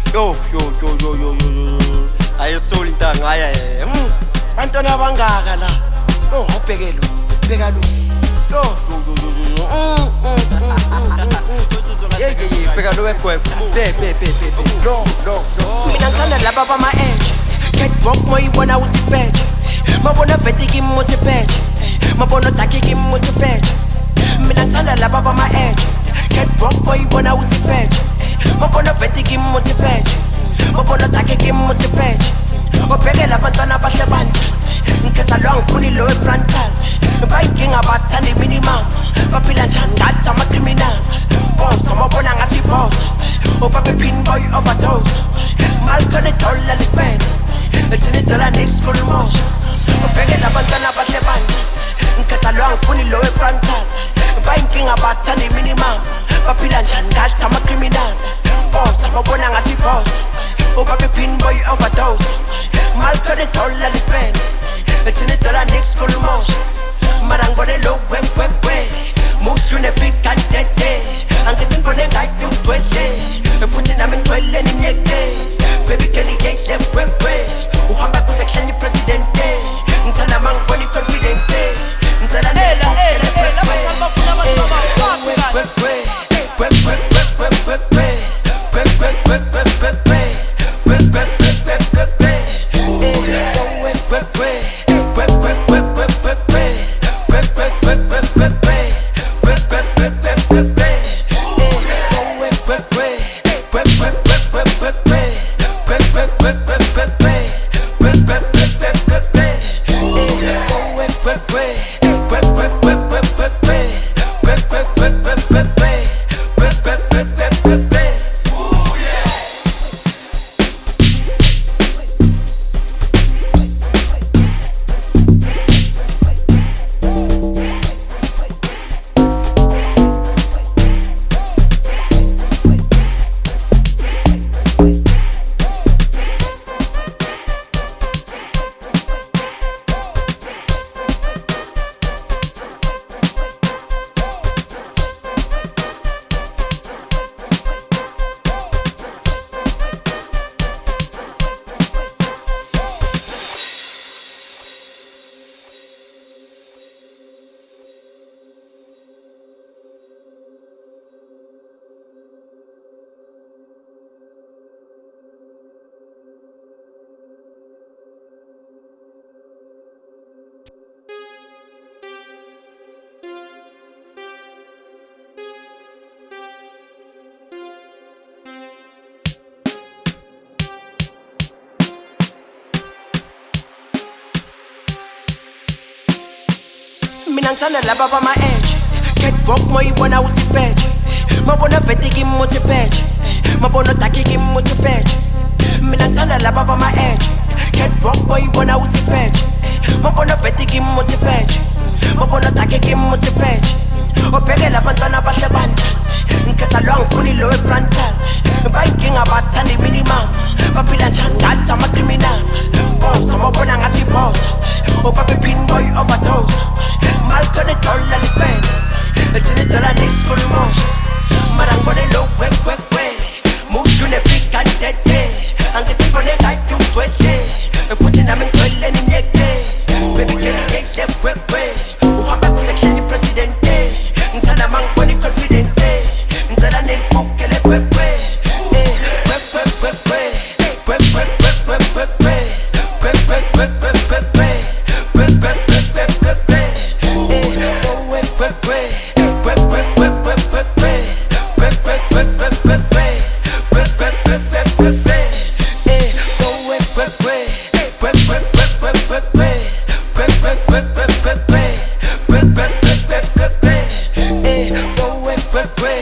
Yo, yo, yo, yo, yo, yo, yo. Ayesoli intanga aya. Bantwana bangaka la. No, ubheke lo. Bheka lo. Yo, yo, yo, yo, yo. Yeah, bheka lo wegweb. Be. No. Mina ngithanda laba bama edge. Get broke moyibona uthi fetch. Mabona vete kimuthi fetch. Mabona taki kimuthi fetch. Mina ngithanda laba bama edge. Get broke moyibona uthi fetch. Mabona vete kimuthi fetch. Mabona taki kimuthi fetch. Ubheke labantwana bahle banje. Ngikhetha lo ngifuni lo frontal. Bayinkinga bathanda minimum. Baphila njani ngathi ama-criminal. Boss amabona ngathi boss. Ubabe pinboy overdose. Mal khona dollar lispend. Ethini dollar next full motion. Ubheke labantwana bahle banje. Ngikhetha lo ngifuni lo frontal. Bayinkinga bathanda minimum. Baphila njani ngathi ama-criminal. Boss amabona ngathi boss. Ubabe pinboy overdose. Mal khona dollar lispend. Ethini dollar next full motion. Marangone lo we. Mutu ne fit kan tete. Angithi ngone ngayo twete. Futhi nami ngcwele ninyeke. Baby Kelly yeke we. Uhamba kusehleni presidente. Ngithanda mangibona confidente. Ngithanda lela bafuna Mina ngithanda laba bama edge. Get broke moyibona uthi fetch. Mabona vete kimuthi fetch. Mabona taki kimuthi fetch. Mina ngithanda laba bama edge. Get broke moyibona uthi fetch. Mabona vete kimuthi fetch. Mabona taki kimuthi fetch. Ubheke labantwana bahle banje. Ngikhetha lo ngifuni lo frontal. Bayinkinga bathanda minimum. Baphila njani ngathi ama-criminal. Boss amabona ngathi boss. Ubabe pinboy overdose. Mal khona dollar lispend. Ethini dollar next full motion. Marangone lo we. Mutu ne fit kan tete. Angithi ngone ngayo twete. Futhi nami ngcwele ninyeke. Baby Kelly yeke we. Uhamba kusehleni presidente. Ngithanda mangibona confidente. Ngithanda nelibukele we. Quick.